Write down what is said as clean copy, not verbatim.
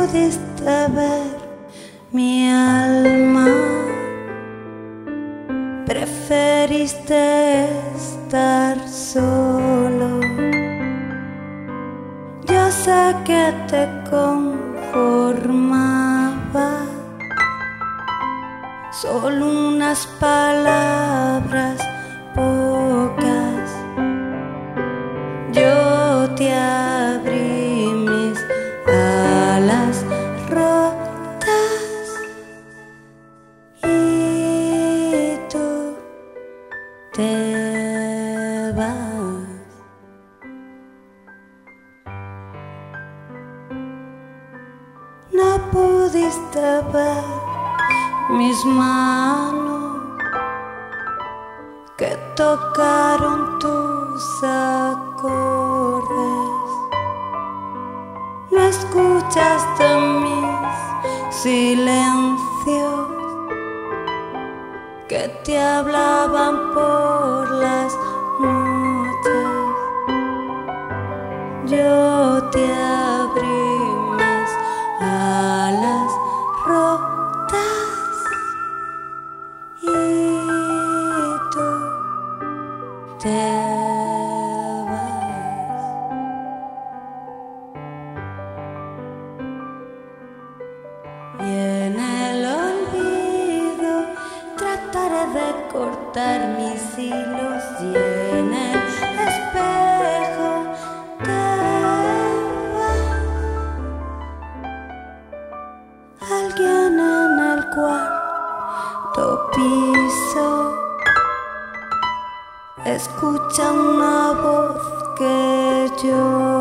pudiste ver mi alma, preferiste estar solo. Yo sé que te conformaba solo unas palabras pocas. Yo te abrí mis alas rotas y tú te vas. No pudiste ver mis manos que tocaron tus acordes. No escuchaste mis silencios que te hablaban por las noches. Yo te abrí mis alas rotas y tú te vas. Y en el olvido trataré de cortar mis hilos, y en el espejo te vas. Alguien en el cuarto piso escucha una voz que llora.